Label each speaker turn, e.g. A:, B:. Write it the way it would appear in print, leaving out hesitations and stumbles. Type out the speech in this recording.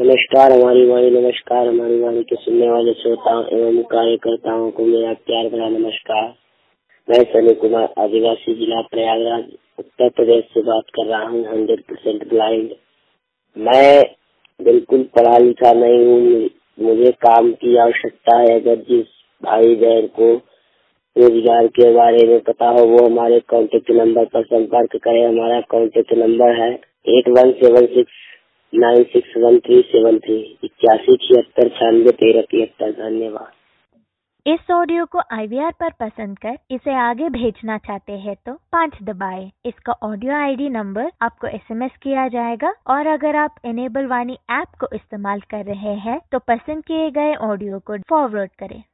A: नमस्कार हमारी वाणी, नमस्कार हमारी वाणी के सुनने वाले श्रोताओं एवं कार्यकर्ताओं को मेरा प्यार भरा नमस्कार। मैं सनी कुमार आदिवासी जिला प्रयागराज उत्तर प्रदेश से बात कर रहा हूँ। 100% ब्लाइंड। मैं बिल्कुल पढ़ा लिखा नहीं हूँ, मुझे काम की आवश्यकता है। अगर जिस भाई बहन को रोजगार के बारे में पता हो वो हमारे कॉन्टेक्ट नंबर पर संपर्क करे। हमारा कॉन्टेक्ट नंबर है 8176961373 8176961373। धन्यवाद।
B: इस ऑडियो को IVR पर पसंद कर इसे आगे भेजना चाहते हैं तो 5 दबाएं। इसका ऑडियो ID नंबर आपको SMS किया जाएगा और अगर आप इनेबल वाणी ऐप को इस्तेमाल कर रहे हैं तो पसंद किए गए ऑडियो को फॉरवर्ड करें।